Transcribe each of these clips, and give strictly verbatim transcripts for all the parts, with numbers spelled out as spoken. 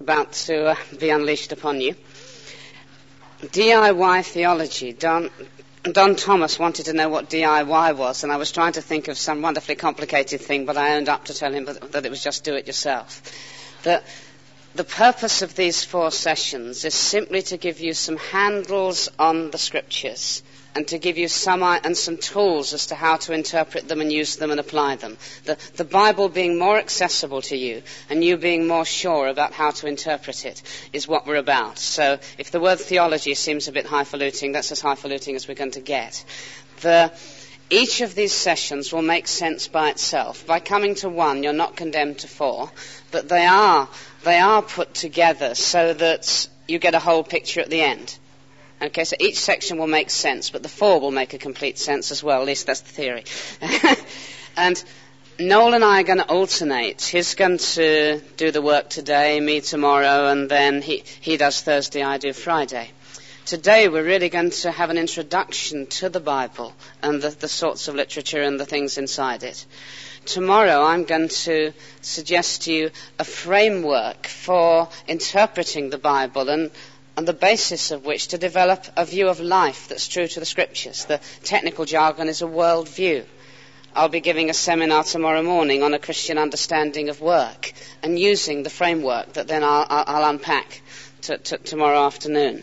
about to uh, be unleashed upon you. D I Y theology. Don, Don Thomas wanted to know what D I Y was, and I was trying to think of some wonderfully complicated thing, but I owned up to tell him that, that it was just do it yourself. The, the purpose of these four sessions is simply to give you some handles on the scriptures and to give you some and some tools as to how to interpret them and use them and apply them. The, the Bible being more accessible to you and you being more sure about how to interpret it is what we're about. So if the word theology seems a bit highfalutin, that's as highfalutin as we're going to get. The, each of these sessions will make sense by itself. By coming to one, you're not condemned to four, but they are, they are put together so that you get a whole picture at the end. Okay, so each section will make sense, but the four will make a complete sense as well. At least that's the theory. And Noel and I are going to alternate. He's going to do the work today, me tomorrow, and then he, he does Thursday, I do Friday. Today we're really going to have an introduction to the Bible and the, the sorts of literature and the things inside it. Tomorrow I'm going to suggest to you a framework for interpreting the Bible and on the basis of which to develop a view of life that's true to the scriptures. The technical jargon is a world view. I'll be giving a seminar tomorrow morning on a Christian understanding of work and using the framework that then I'll, I'll unpack to, to, tomorrow afternoon.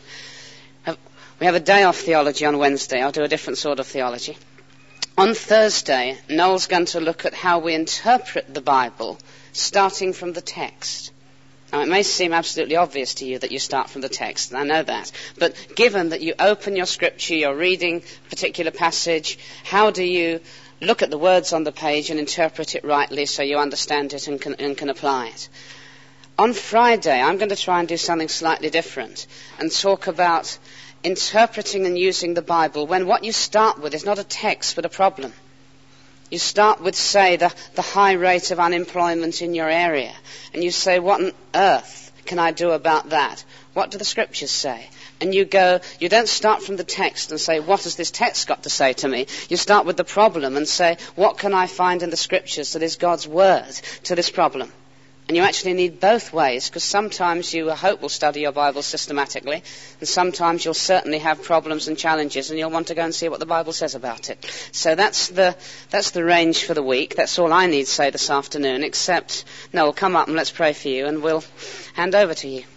We have a day off theology on Wednesday. I'll do a different sort of theology. On Thursday, Noel's going to look at how we interpret the Bible starting from the text. Now, it may seem absolutely obvious to you that you start from the text, and I know that. But given that you open your scripture, you're reading a particular passage, how do you look at the words on the page and interpret it rightly so you understand it and can, and can apply it? On Friday, I'm going to try and do something slightly different and talk about interpreting and using the Bible when what you start with is not a text but a problem. You start with, say, the, the high rate of unemployment in your area, and you say, what on earth can I do about that? What do the scriptures say? And you go, you don't start from the text and say, what has this text got to say to me? You start with the problem and say, what can I find in the scriptures that is God's word to this problem? And you actually need both ways, because sometimes you, I hope, will study your Bible systematically, and sometimes you'll certainly have problems and challenges, and you'll want to go and see what the Bible says about it. So that's the that's the range for the week. That's all I need to say this afternoon, except, Noel, come up and let's pray for you, and we'll hand over to you.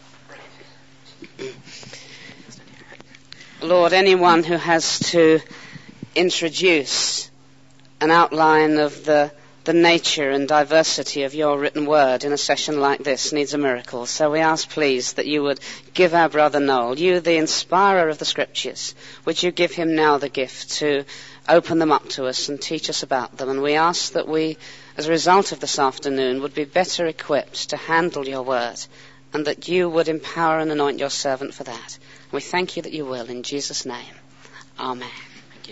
Lord, anyone who has to introduce an outline of the the nature and diversity of your written word in a session like this needs a miracle. So we ask, please, that you would give our brother Noel, you the inspirer of the scriptures, would you give him now the gift to open them up to us and teach us about them. And we ask that we, as a result of this afternoon, would be better equipped to handle your word, and that you would empower and anoint your servant for that. We thank you that you will, in Jesus' name. Amen. Thank you.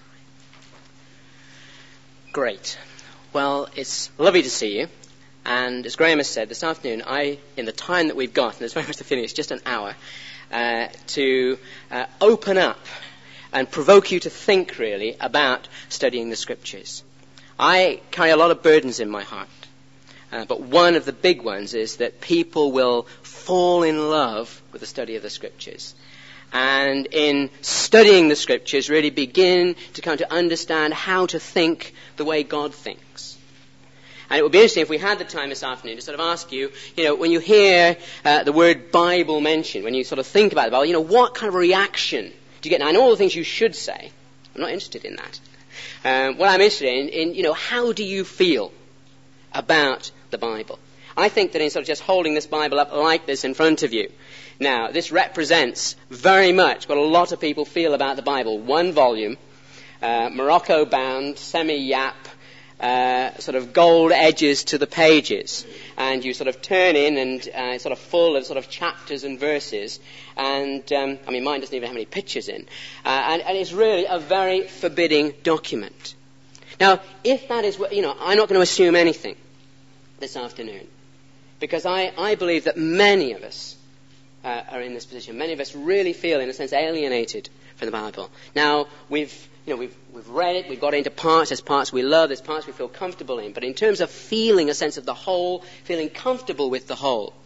Great. Well, it's lovely to see you, and as Graham has said, this afternoon, I, in the time that we've got, and there's very much to finish, just an hour, uh, to uh, open up and provoke you to think, really, about studying the Scriptures. I carry a lot of burdens in my heart, uh, but one of the big ones is that people will fall in love with the study of the Scriptures. And in studying the Scriptures, really begin to come to understand how to think the way God thinks. And it would be interesting if we had the time this afternoon to sort of ask you, you know, when you hear uh, the word Bible mentioned, when you sort of think about the Bible, you know, what kind of reaction do you get? Now, I know all the things you should say. I'm not interested in that. Um, what I'm interested in, in, you know, how do you feel about the Bible? I think that in sort of just holding this Bible up like this in front of you, now, this represents very much what a lot of people feel about the Bible. One volume, uh, Morocco-bound, semi-yap, uh, sort of gold edges to the pages. And you sort of turn in and uh, sort of full of sort of chapters and verses. And, um, I mean, mine doesn't even have any pictures in. Uh, and, and it's really a very forbidding document. Now, if that is what, you know, I'm not going to assume anything this afternoon. Because I, I believe that many of us Uh, are in this position. Many of us really feel, in a sense, alienated from the Bible. Now, we've, you know, we've, we've read it, we've got into parts, there's parts we love, there's parts we feel comfortable in, but in terms of feeling a sense of the whole, feeling comfortable with the whole,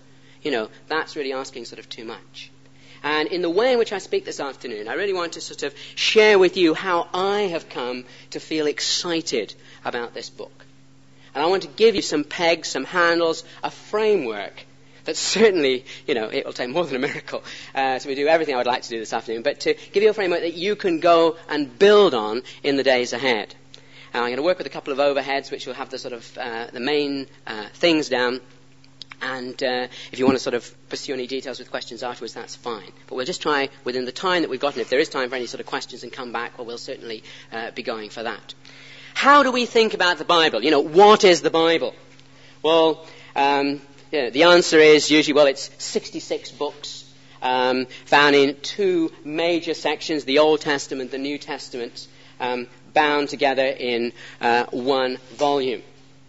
you know, that's really asking sort of too much. And in the way in which I speak this afternoon, I really want to sort of share with you how I have come to feel excited about this book. And I want to give you some pegs, some handles, a framework that certainly, you know, it will take more than a miracle uh, to do everything I would like to do this afternoon, but to give you a framework that you can go and build on in the days ahead. And I'm going to work with a couple of overheads which will have the sort of uh, the main uh, things down. And uh, if you want to sort of pursue any details with questions afterwards, that's fine. But we'll just try within the time that we've got, and if there is time for any sort of questions and come back, well, we'll certainly uh, be going for that. How do we think about the Bible? You know, what is the Bible? Well, um, you know, the answer is usually, well, it's sixty-six books um, found in two major sections, the Old Testament, the New Testament, um, bound together in uh, one volume.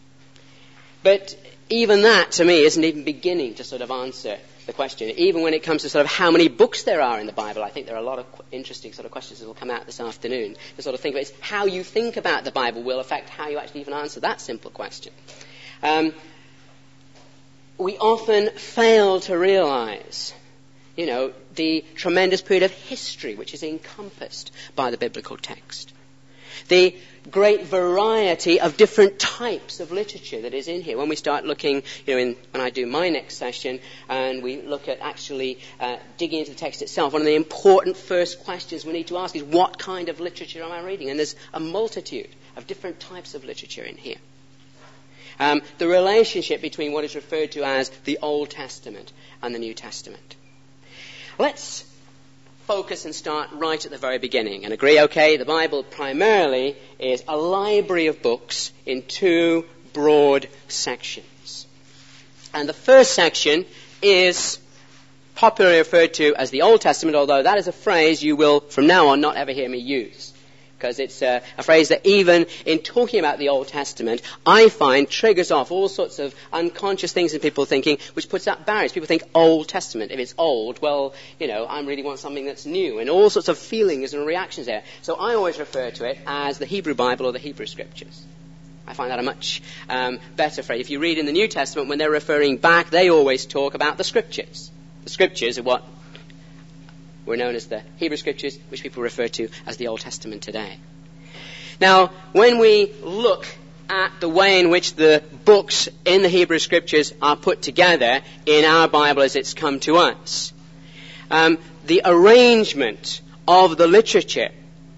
But even that, to me, isn't even beginning to sort of answer the question. Even when it comes to sort of how many books there are in the Bible, I think there are a lot of qu- interesting sort of questions that will come out this afternoon to sort of think about. It's how you think about the Bible will affect how you actually even answer that simple question. Um, we often fail to realize, you know, the tremendous period of history which is encompassed by the biblical text. The great variety of different types of literature that is in here. When we start looking, you know, in, when I do my next session, and we look at actually uh, digging into the text itself, one of the important first questions we need to ask is, what kind of literature am I reading? And there's a multitude of different types of literature in here. Um, the relationship between what is referred to as the Old Testament and the New Testament. Let's focus and start right at the very beginning and agree, okay, the Bible primarily is a library of books in two broad sections. And the first section is popularly referred to as the Old Testament, although that is a phrase you will from now on not ever hear me use, because it's a, a phrase that even in talking about the Old Testament, I find triggers off all sorts of unconscious things in people thinking, which puts up barriers. People think Old Testament. If it's old, well, you know, I really want something that's new, and all sorts of feelings and reactions there. So I always refer to it as the Hebrew Bible or the Hebrew Scriptures. I find that a much um, better phrase. If you read in the New Testament, when they're referring back, they always talk about the Scriptures. The Scriptures are what were known as the Hebrew Scriptures, which people refer to as the Old Testament today. Now, when we look at the way in which the books in the Hebrew Scriptures are put together in our Bible as it's come to us, um, the arrangement of the literature,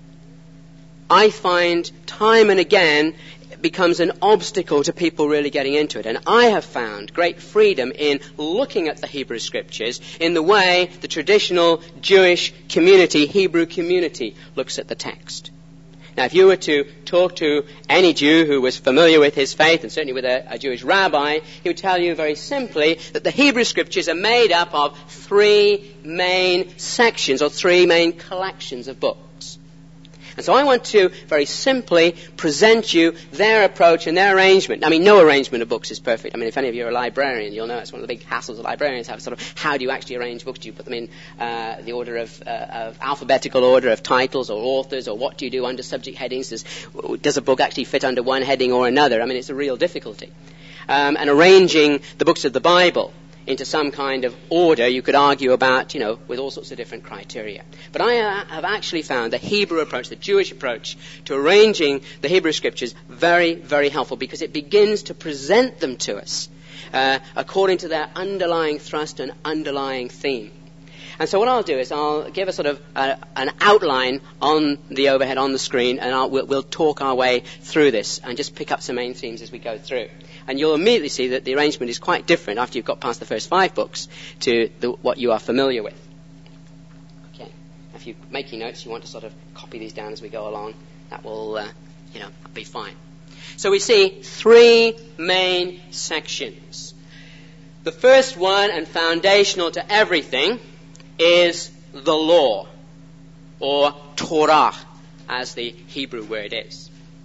I find time and again becomes an obstacle to people really getting into it. And I have found great freedom in looking at the Hebrew Scriptures in the way the traditional Jewish community, Hebrew community, looks at the text. Now, if you were to talk to any Jew who was familiar with his faith, and certainly with a, a Jewish rabbi, he would tell you very simply that the Hebrew Scriptures are made up of three main sections or three main collections of books. And so I want to very simply present you their approach and their arrangement. I mean, no arrangement of books is perfect. I mean, if any of you are a librarian, you'll know it's one of the big hassles that librarians have. Sort of, how do you actually arrange books? Do you put them in uh, the order of, uh, of alphabetical order of titles or authors, or what do you do under subject headings? Does, does a book actually fit under one heading or another? I mean, it's a real difficulty. Um, and arranging the books of the Bible into some kind of order, you could argue about, you know, with all sorts of different criteria. But I uh, have actually found the Hebrew approach, the Jewish approach to arranging the Hebrew Scriptures very, very helpful, because it begins to present them to us uh, according to their underlying thrust and underlying theme. And so what I'll do is I'll give a sort of uh, an outline on the overhead on the screen, and I'll, we'll, we'll talk our way through this and just pick up some main themes as we go through. And you'll immediately see that the arrangement is quite different after you've got past the first five books to the, what you are familiar with. Okay. If you're making notes, you want to sort of copy these down as we go along, that will, uh, you know, be fine. So we see three main sections. The first one, and foundational to everything, is the law, or Torah, as the Hebrew word is.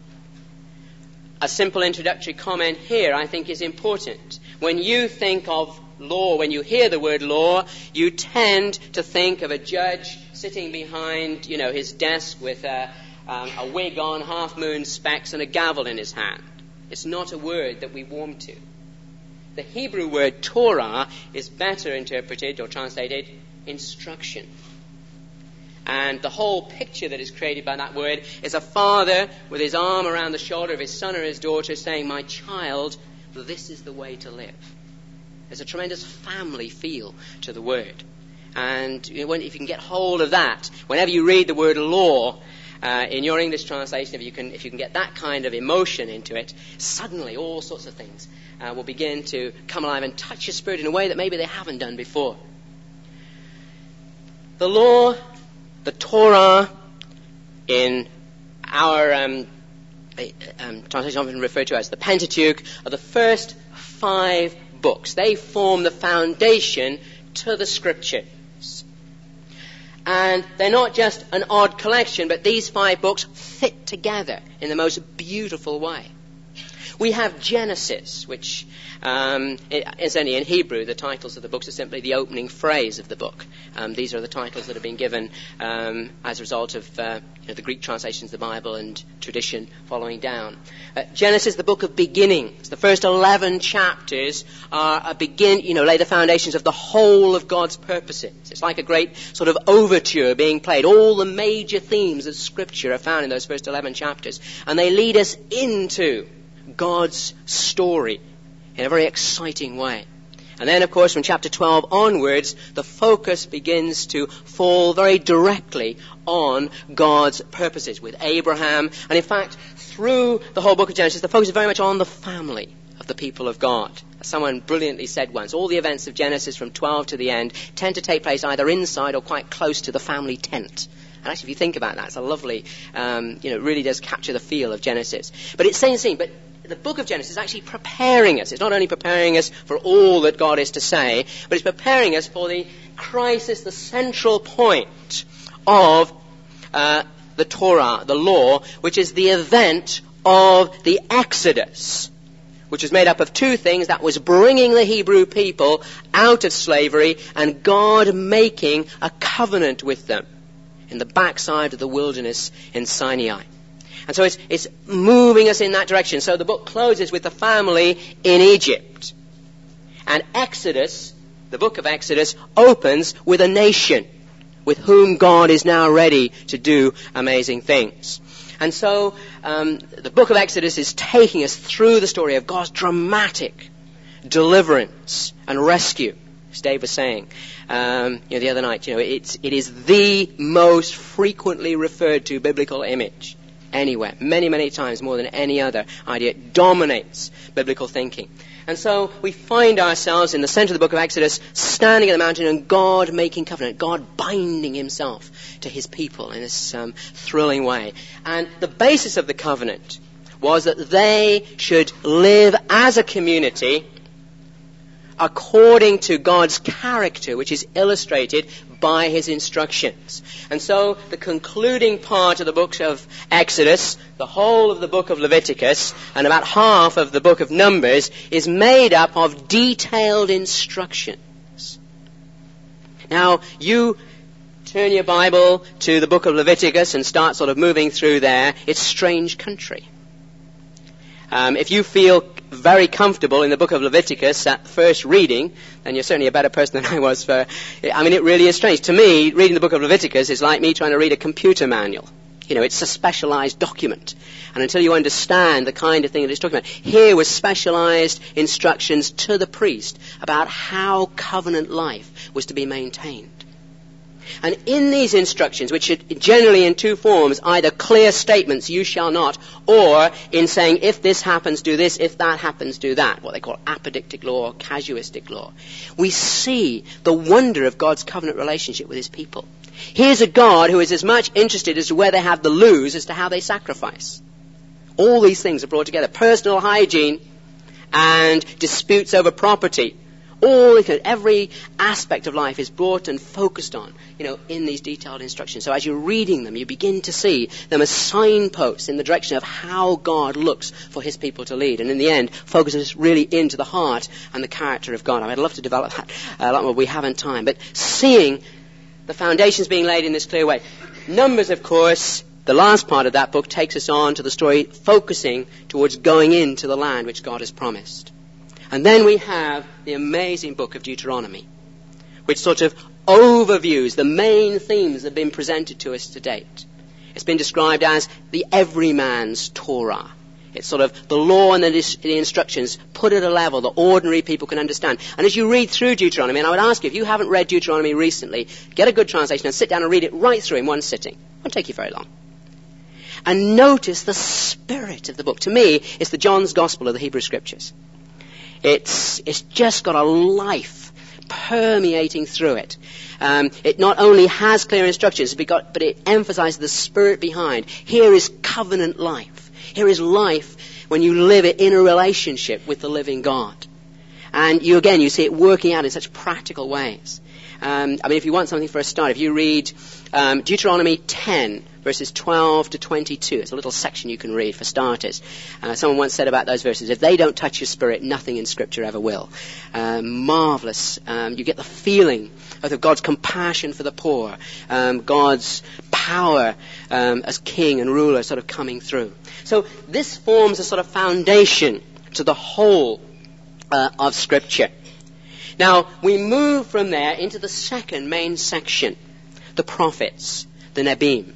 A simple introductory comment here, I think, is important. When you think of law, when you hear the word law, you tend to think of a judge sitting behind, you know, his desk with a, um, a wig on, half-moon specs, and a gavel in his hand. It's not a word that we warm to. the Hebrew word Torah is better interpreted or translated instruction. And the whole picture that is created by that word is a father with his arm around the shoulder of his son or his daughter saying, my child, this is the way to live. There's a tremendous family feel to the word. And you know, when, if you can get hold of that, whenever you read the word law uh, in your English translation, if you can if you can get that kind of emotion into it, suddenly all sorts of things uh, will begin to come alive and touch your spirit in a way that maybe they haven't done before. The law, the Torah, in our um, um, translation often referred to as the Pentateuch, are the first five books. They form the foundation to the Scriptures. And they're not just an odd collection, but these five books fit together in the most beautiful way. We have Genesis, which um, is only in Hebrew. The titles of the books are simply the opening phrase of the book. Um, these are the titles that have been given um, as a result of uh, you know, the Greek translations of the Bible and tradition following down. Uh, Genesis, the book of beginnings. The first eleven chapters are a begin, you know, lay the foundations of the whole of God's purposes. It's like a great sort of overture being played. All the major themes of Scripture are found in those first eleven chapters, and they lead us into God's story in a very exciting way. And then, of course, from chapter twelve onwards, the focus begins to fall very directly on God's purposes with Abraham. And in fact, through the whole book of Genesis, the focus is very much on the family of the people of God. As someone brilliantly said once, all the events of Genesis from twelve to the end tend to take place either inside or quite close to the family tent. And actually, if you think about that, it's a lovely, um, you know, it really does capture the feel of Genesis. But it's saying, saying, but the book of Genesis is actually preparing us. It's not only preparing us for all that God is to say, but it's preparing us for the crisis, the central point of uh, the Torah, the law, which is the event of the Exodus, which is made up of two things. That was bringing the Hebrew people out of slavery and God making a covenant with them in the backside of the wilderness in Sinai. And so it's, it's moving us in that direction. So the book closes with the family in Egypt. And Exodus, the book of Exodus, opens with a nation with whom God is now ready to do amazing things. And so um, the book of Exodus is taking us through the story of God's dramatic deliverance and rescue. As Dave was saying um, you know, the other night, you know, it's, it is the most frequently referred to biblical image anywhere, many, many times more than any other idea. It dominates biblical thinking. And so we find ourselves in the center of the book of Exodus, standing at the mountain and God making covenant, God binding himself to his people in this um, thrilling way. And the basis of the covenant was that they should live as a community according to God's character, which is illustrated by his instructions. And so the concluding part of the book of Exodus, the whole of the book of Leviticus, and about half of the book of Numbers is made up of detailed instructions. Now, you turn your Bible to the book of Leviticus and start sort of moving through there. It's strange country. Um, if you feel very comfortable in the book of Leviticus at first reading, then you're certainly a better person than I was for... I mean, it really is strange. To me, reading the book of Leviticus is like me trying to read a computer manual. You know, it's a specialized document. And until you understand the kind of thing that it's talking about, here was specialized instructions to the priest about how covenant life was to be maintained. And in these instructions, which are generally in two forms, either clear statements, you shall not, or in saying, if this happens, do this, if that happens, do that, what they call apodictic law or casuistic law, we see the wonder of God's covenant relationship with his people. Here's a God who is as much interested as to where they have the lose as to how they sacrifice. All these things are brought together. Personal hygiene and disputes over property. All, every aspect of life is brought and focused on, you know, in these detailed instructions. So as you're reading them, you begin to see them as signposts in the direction of how God looks for his people to lead. And in the end, focuses really into the heart and the character of God. I'd love to develop that a lot more. We haven't time. But seeing the foundations being laid in this clear way. Numbers, of course, the last part of that book takes us on to the story focusing towards going into the land which God has promised. And then we have the amazing book of Deuteronomy, which sort of overviews the main themes that have been presented to us to date. It's been described as the everyman's Torah. It's sort of the law and the, the instructions put at a level that ordinary people can understand. And as you read through Deuteronomy, and I would ask you, if you haven't read Deuteronomy recently, get a good translation and sit down and read it right through in one sitting. It won't take you very long. And notice the spirit of the book. To me, it's the John's Gospel of the Hebrew Scriptures. It's, it's just got a life permeating through it. Um, it not only has clear instructions, but it emphasizes the spirit behind. Here is covenant life. Here is life when you live it in a relationship with the living God. And you, again, you see it working out in such practical ways. Um, I mean, if you want something for a start, if you read um, Deuteronomy ten, verses twelve to twenty-two, it's a little section you can read for starters. Uh, someone once said about those verses, if they don't touch your spirit, nothing in Scripture ever will. Um, marvelous. Um, you get the feeling of God's compassion for the poor, um, God's power um, as king and ruler sort of coming through. So this forms a sort of foundation to the whole uh, of Scripture. Now, we move from there into the second main section, the prophets, the Nebiim.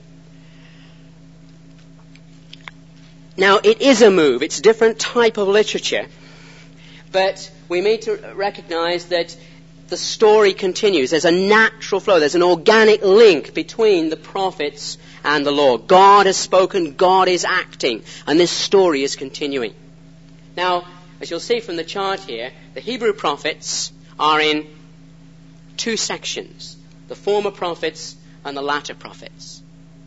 Now, it is a move. It's a different type of literature. But we need to recognize that the story continues. There's a natural flow. There's an organic link between the prophets and the law. God has spoken. God is acting. And this story is continuing. Now, as you'll see from the chart here, the Hebrew prophets are in two sections, the former prophets and the latter prophets.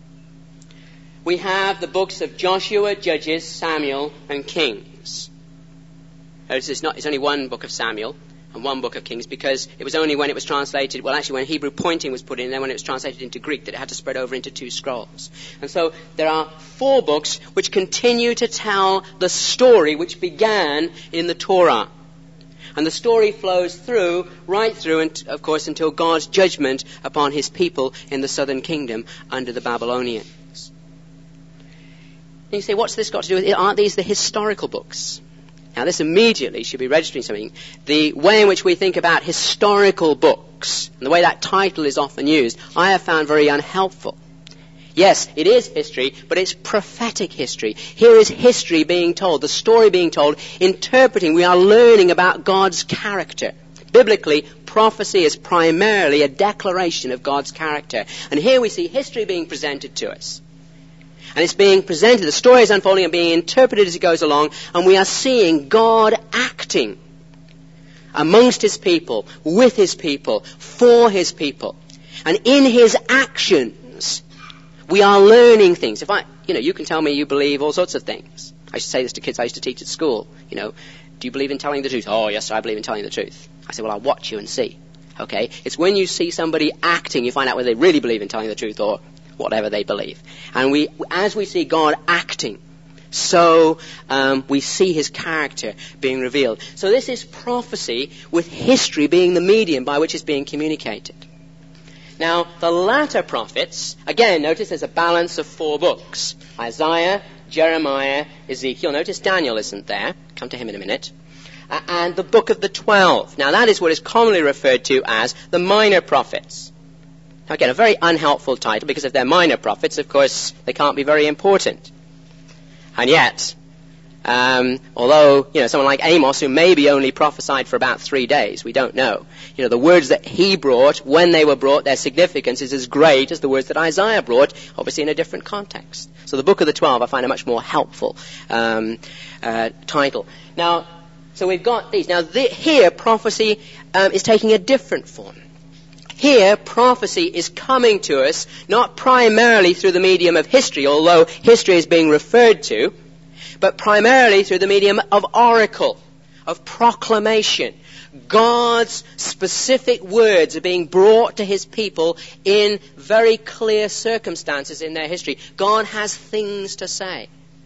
We have the books of Joshua, Judges, Samuel, and Kings. Notice it's, not, it's only one book of Samuel and one book of Kings, because it was only when it was translated, well actually when Hebrew pointing was put in, and then when it was translated into Greek, that it had to spread over into two scrolls. And so there are four books which continue to tell the story which began in the Torah. And the story flows through, right through, and of course, until God's judgment upon his people in the southern kingdom under the Babylonians. And you say, what's this got to do with it? Aren't these the historical books? Now, this immediately should be registering something. The way in which we think about historical books, and the way that title is often used, I have found very unhelpful. Yes, it is history, but it's prophetic history. Here is history being told, the story being told, interpreting. We are learning about God's character. Biblically, prophecy is primarily a declaration of God's character. And here we see history being presented to us. And it's being presented, the story is unfolding and being interpreted as it goes along, and we are seeing God acting amongst his people, with his people, for his people. And in his actions, we are learning things. If I, you know, you can tell me you believe all sorts of things. I used to say this to kids I used to teach at school. You know, do you believe in telling the truth? Oh, yes, I believe in telling the truth. I say, well, I'll watch you and see. Okay? It's when you see somebody acting, you find out whether they really believe in telling the truth or whatever they believe. And we, as we see God acting, so um, we see his character being revealed. So this is prophecy with history being the medium by which it's being communicated. Now, the latter prophets, again, notice there's a balance of four books. Isaiah, Jeremiah, Ezekiel. Notice Daniel isn't there. Come to him in a minute. Uh, and the book of the twelve. Now, that is what is commonly referred to as the minor prophets. Now, again, a very unhelpful title, because if they're minor prophets, of course, they can't be very important. And yet, um, although, you know, someone like Amos, who maybe only prophesied for about three days, we don't know. You know, the words that he brought, when they were brought, their significance is as great as the words that Isaiah brought, obviously in a different context. So the book of the twelve, I find a much more helpful um, uh, title. Now, so we've got these. Now, the, here, prophecy um, is taking a different form. Here, prophecy is coming to us not primarily through the medium of history, although history is being referred to, but primarily through the medium of oracle, of proclamation. God's specific words are being brought to his people in very clear circumstances in their history. God has things to say.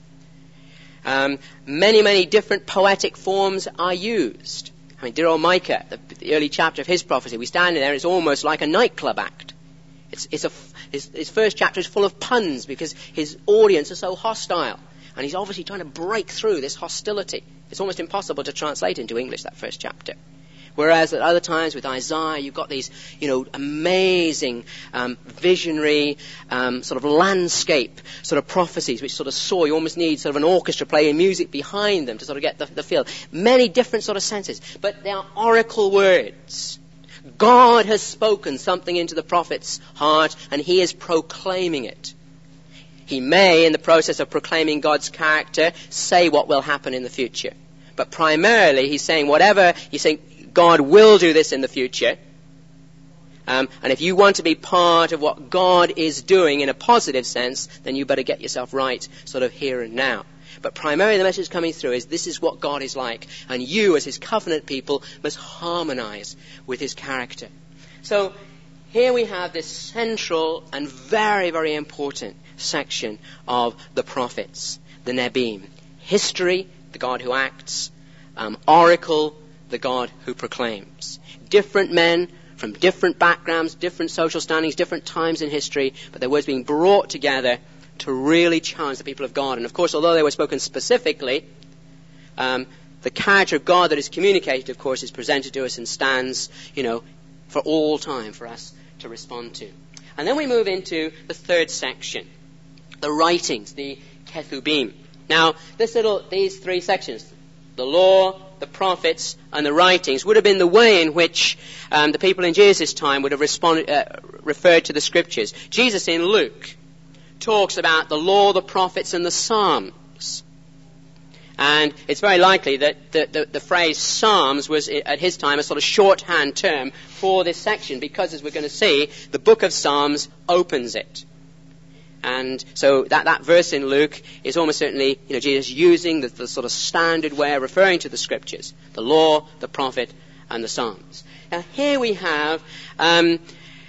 Um, many, many different poetic forms are used. I mean, dear old Micah, the, the early chapter of his prophecy, we stand in there, it's almost like a nightclub act. It's, it's a, his, his first chapter is full of puns because his audience are so hostile. And he's obviously trying to break through this hostility. It's almost impossible to translate into English, that first chapter. Whereas at other times with Isaiah, you've got these, you know, amazing, um, visionary, um, sort of landscape sort of prophecies which sort of soar. You almost need sort of an orchestra playing music behind them to sort of get the, the feel. Many different sort of senses. But they are oracle words. God has spoken something into the prophet's heart, and he is proclaiming it. He may, in the process of proclaiming God's character, say what will happen in the future. But primarily, he's saying whatever, he's saying, God will do this in the future. Um, and if you want to be part of what God is doing in a positive sense, then you better get yourself right sort of here and now. But primarily the message coming through is this is what God is like. And you as his covenant people must harmonize with his character. So here we have this central and very, very important section of the prophets, the Nebiim. History, the God who acts. Um, oracle, the God who proclaims. Different men from different backgrounds, different social standings, different times in history, but their words being brought together to really challenge the people of God. And of course, although they were spoken specifically, um, the character of God that is communicated, of course, is presented to us and stands, you know, for all time for us to respond to. And then we move into the third section, the writings, the Ketubim. Now, this little, these three sections, the law, the prophets, and the writings, would have been the way in which um, the people in Jesus' time would have responded, uh, referred to the scriptures. Jesus in Luke talks about the law, the prophets, and the Psalms. And it's very likely that the, the, the phrase Psalms was, at his time, a sort of shorthand term for this section, because, as we're going to see, the book of Psalms opens it. And so that, that verse in Luke is almost certainly, you know, Jesus using the, the sort of standard way of referring to the scriptures, the law, the prophet, and the Psalms. Now here we have um,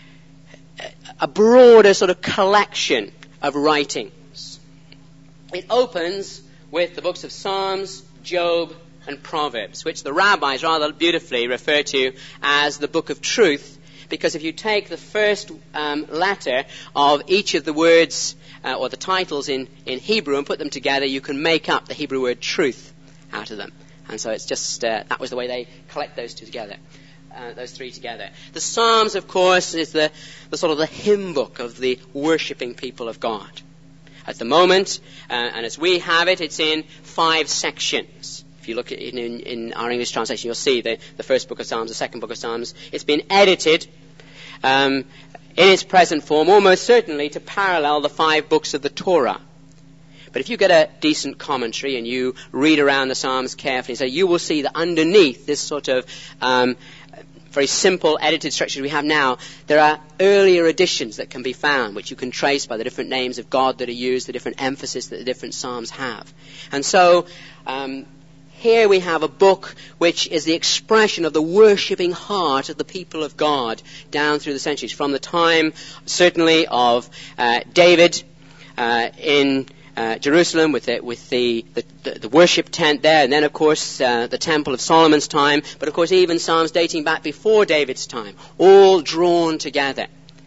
a broader sort of collection of writings. It opens with the books of Psalms, Job, and Proverbs, which the rabbis rather beautifully refer to as the book of truth, because if you take the first um, letter of each of the words uh, or the titles in, in Hebrew and put them together, you can make up the Hebrew word truth out of them. And so it's just, uh, that was the way they collect those two together, uh, those three together. The Psalms, of course, is the, the sort of the hymn book of the worshipping people of God. At the moment, uh, and as we have it, it's in five sections. If you look at it in, in our English translation, you'll see the, the first book of Psalms, the second book of Psalms. It's been edited um, in its present form, almost certainly to parallel the five books of the Torah. But if you get a decent commentary and you read around the Psalms carefully, so you will see that underneath this sort of um, very simple edited structure we have now, there are earlier editions that can be found, which you can trace by the different names of God that are used, the different emphasis that the different Psalms have. And so um, here we have a book which is the expression of the worshipping heart of the people of God down through the centuries, from the time certainly of uh, David uh, in Uh, Jerusalem with the, with the, the, the worship tent there, and then of course uh, the temple of Solomon's time, but of course even Psalms dating back before David's time, all drawn together.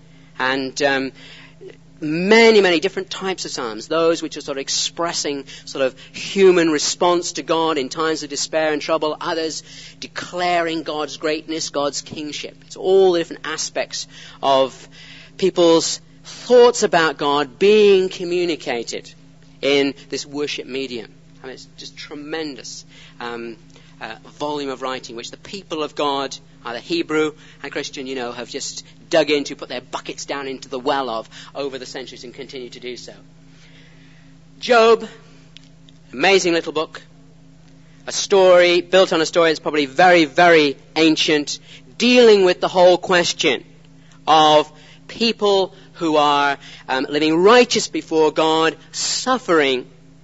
And um, many, many different types of Psalms, those which are sort of expressing sort of human response to God in times of despair and trouble, others declaring God's greatness, God's kingship. It's all the different aspects of people's thoughts about God being communicated in this worship medium. I mean, it's just tremendous um, uh, volume of writing which the people of God, either Hebrew and Christian, you know, have just dug into, put their buckets down into the well of over the centuries and continue to do so. Job, amazing little book, a story built on a story that's probably very, very ancient, dealing with the whole question of people who are um, living righteous before God, suffering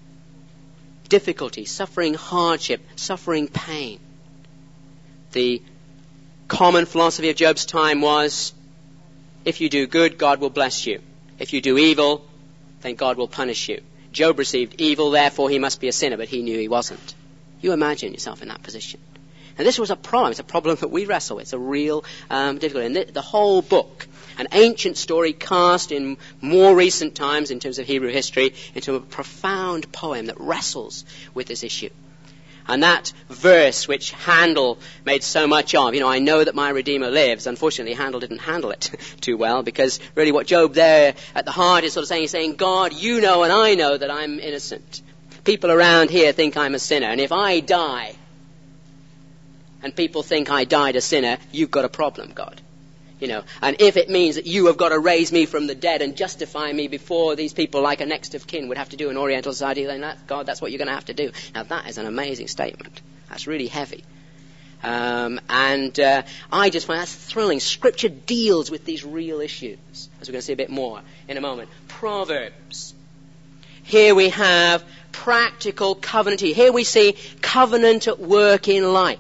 difficulty, suffering hardship, suffering pain. The common philosophy of Job's time was, if you do good, God will bless you. If you do evil, then God will punish you. Job received evil, therefore he must be a sinner, but he knew he wasn't. You imagine yourself in that position. And this was a problem. It's a problem that we wrestle with. It's a real um, difficulty. And the, the whole book, an ancient story cast in more recent times in terms of Hebrew history, into a profound poem that wrestles with this issue. And that verse which Handel made so much of, you know, I know that my Redeemer lives. Unfortunately, Handel didn't handle it too well, because really what Job there at the heart is sort of saying, he's saying, God, you know and I know that I'm innocent. People around here think I'm a sinner, and if I die and people think I died a sinner, you've got a problem, God. You know, and if it means that you have got to raise me from the dead and justify me before these people like a next of kin would have to do in Oriental society, then that, God, that's what you're going to have to do. Now, that is an amazing statement. That's really heavy. Um, and uh, I just find that's thrilling. Scripture deals with these real issues, as we're going to see a bit more in a moment. Proverbs. Here we have practical covenant. Here we see covenant at work in life.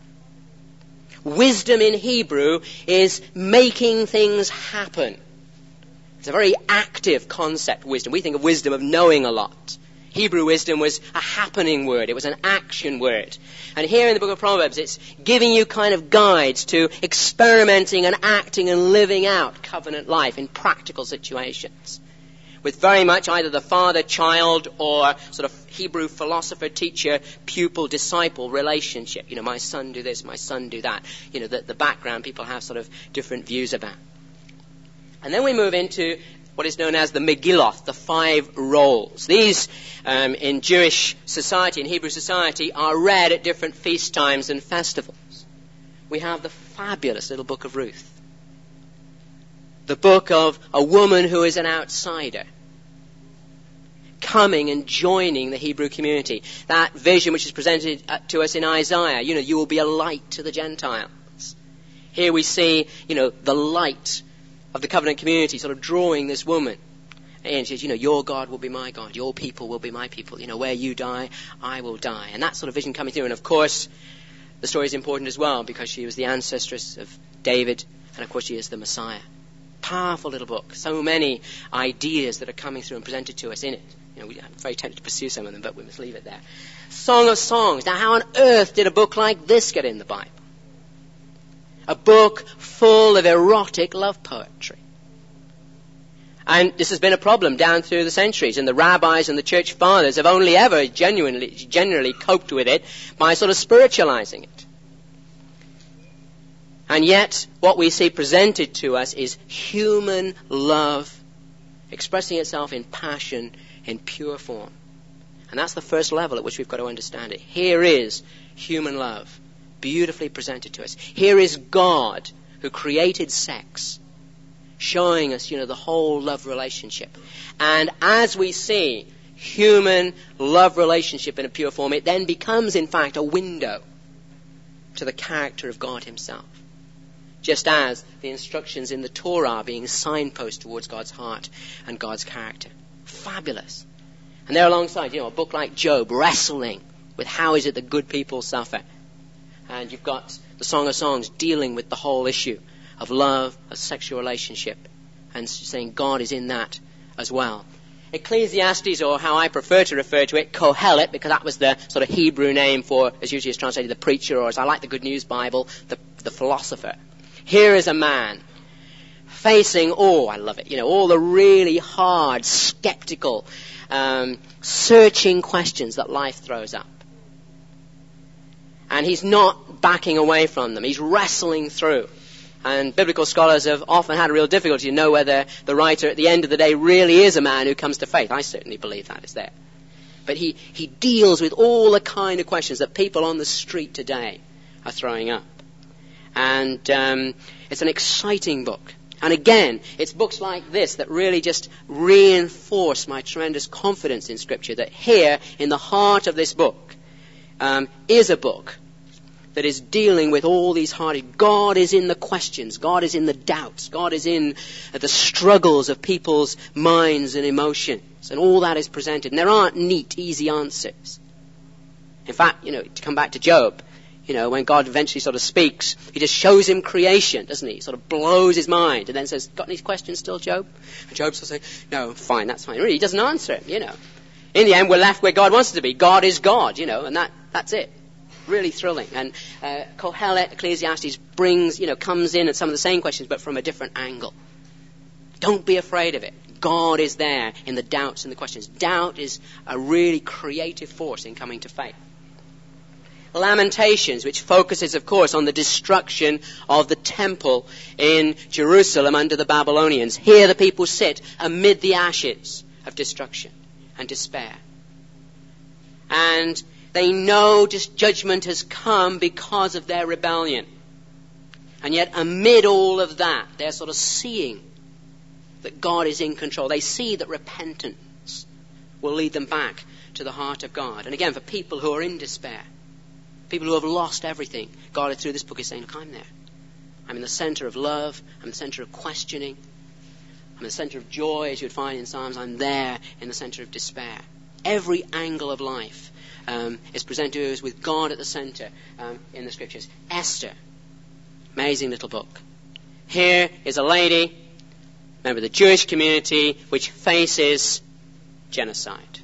Wisdom in Hebrew is making things happen. It's a very active concept, wisdom. We think of wisdom of knowing a lot. Hebrew wisdom was a happening word. It was an action word. And here in the book of Proverbs, it's giving you kind of guides to experimenting and acting and living out covenant life in practical situations, with very much either the father-child or sort of Hebrew philosopher-teacher, pupil-disciple relationship. You know, my son do this, my son do that. You know, the, the background people have sort of different views about. And then we move into what is known as the Megillah, the five rolls. These, um, in Jewish society, in Hebrew society, are read at different feast times and festivals. We have the fabulous little book of Ruth. The book of a woman who is an outsider, coming and joining the Hebrew community. That vision which is presented to us in Isaiah, you know, you will be a light to the Gentiles. Here we see, you know, the light of the covenant community sort of drawing this woman. And she says, you know, your God will be my God, your people will be my people. You know, where you die, I will die. And that sort of vision coming through. And of course, the story is important as well, because she was the ancestress of David, and of course she is the Messiah. Powerful little book. So many ideas that are coming through and presented to us in it. You know, I'm very tempted to pursue some of them, but we must leave it there. Song of Songs. Now, how on earth did a book like this get in the Bible? A book full of erotic love poetry. And this has been a problem down through the centuries, and the rabbis and the church fathers have only ever genuinely, generally coped with it by sort of spiritualizing it. And yet, what we see presented to us is human love expressing itself in passion in pure form. And that's the first level at which we've got to understand it. Here is human love, beautifully presented to us. Here is God, who created sex, showing us, you know, the whole love relationship. And as we see human love relationship in a pure form, it then becomes, in fact, a window to the character of God himself. Just as the instructions in the Torah are being signposts towards God's heart and God's character. Fabulous. And there alongside, you know, a book like Job, wrestling with how is it that good people suffer. And you've got the Song of Songs dealing with the whole issue of love, of sexual relationship, and saying God is in that as well. Ecclesiastes, or how I prefer to refer to it, Kohelet, because that was the sort of Hebrew name for, as usually is translated, the preacher, or as I like the Good News Bible, the, the philosopher. Here is a man facing, oh, I love it, you know, all the really hard, skeptical, um, searching questions that life throws up. And he's not backing away from them. He's wrestling through. And biblical scholars have often had a real difficulty to know whether the writer at the end of the day really is a man who comes to faith. I certainly believe that is there. But he, he deals with all the kind of questions that people on the street today are throwing up. And um, it's an exciting book. And again, it's books like this that really just reinforce my tremendous confidence in Scripture, that here, in the heart of this book, um, is a book that is dealing with all these hard... God is in the questions. God is in the doubts. God is in the struggles of people's minds and emotions. And all that is presented. And there aren't neat, easy answers. In fact, you know, to come back to Job, you know, when God eventually sort of speaks, he just shows him creation, doesn't he? He sort of blows his mind and then says, got any questions still, Job? And Job sort of says, no, fine, that's fine. Really, he doesn't answer him, you know. In the end, we're left where God wants us to be. God is God, you know, and that that's it. really thrilling. And uh, Kohelet, Ecclesiastes brings, you know, comes in at some of the same questions, but from a different angle. Don't be afraid of it. God is there in the doubts and the questions. Doubt is a really creative force in coming to faith. Lamentations, which focuses, of course, on the destruction of the temple in Jerusalem under the Babylonians. Here the people sit amid the ashes of destruction and despair. And they know just judgment has come because of their rebellion. And yet amid all of that, they're sort of seeing that God is in control. They see that repentance will lead them back to the heart of God. And again, for people who are in despair, people who have lost everything, God through this book is saying, look, I'm there. I'm in the center of love. I'm in the center of questioning. I'm in the center of joy, as you'd find in Psalms. I'm there in the center of despair. Every angle of life um, is presented to us with God at the center um, in the Scriptures. Esther, amazing little book. Here is a lady, member of the Jewish community, which faces genocide.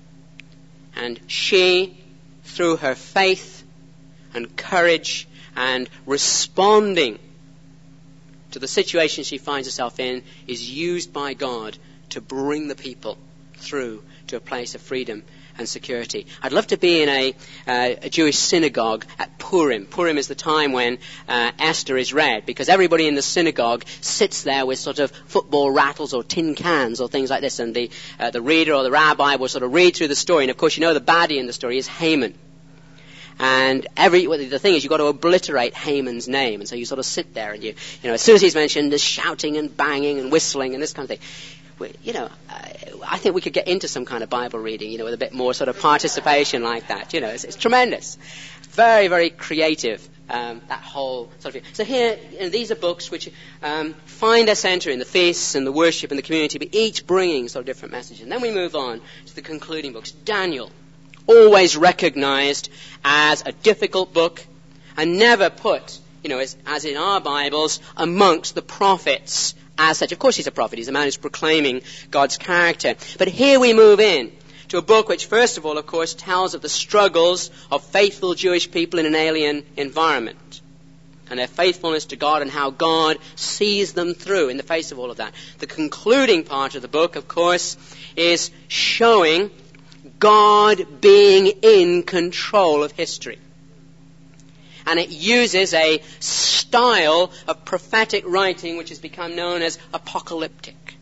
And she, through her faith and courage and responding to the situation she finds herself in, is used by God to bring the people through to a place of freedom and security. I'd love to be in a, uh, a Jewish synagogue at Purim. Purim is the time when uh, Esther is read, because everybody in the synagogue sits there with sort of football rattles or tin cans or things like this, and the uh, the reader or the rabbi will sort of read through the story. And of course, you know the baddie in the story is Haman. And every well, the thing is, you've got to obliterate Haman's name, and so you sort of sit there, and you, you know, as soon as he's mentioned, there's shouting and banging and whistling and this kind of thing. We, you know, I think we could get into some kind of Bible reading, you know, with a bit more sort of participation like that. You know, it's, it's tremendous, very, very creative. Um, that whole sort of thing. So here, you know, these are books which um, find their center in the feasts and the worship and the community, but each bringing sort of different messages. And then we move on to the concluding books. Daniel, always recognized as a difficult book and never put, you know, as, as in our Bibles, amongst the prophets as such. Of course he's a prophet. He's a man who's proclaiming God's character. But here we move in to a book which, first of all, of course, tells of the struggles of faithful Jewish people in an alien environment and their faithfulness to God and how God sees them through in the face of all of that. The concluding part of the book, of course, is showing God being in control of history. And it uses a style of prophetic writing which has become known as apocalyptic.